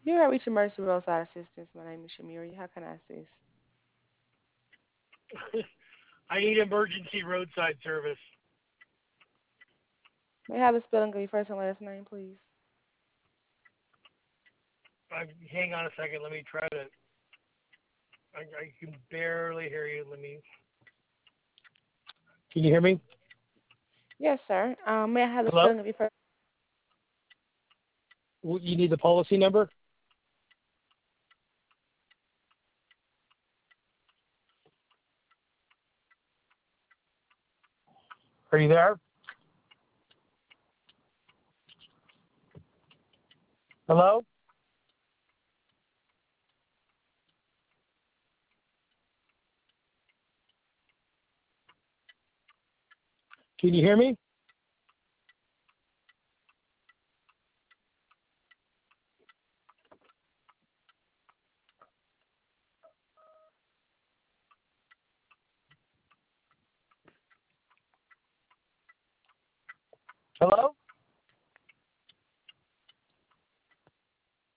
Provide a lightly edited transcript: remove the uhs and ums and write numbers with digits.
You have reached Emergency Roadside Assistance. My name is Shamiri. How can I assist? I need emergency roadside service. May I have the spelling of your first and last name, please? Hang on a second. Let me try to. I can barely hear you. Let me. Can you hear me? Yes, sir. May I have the Hello? spelling of your first? You need the policy number? Are you there? Hello? Can you hear me? Hello?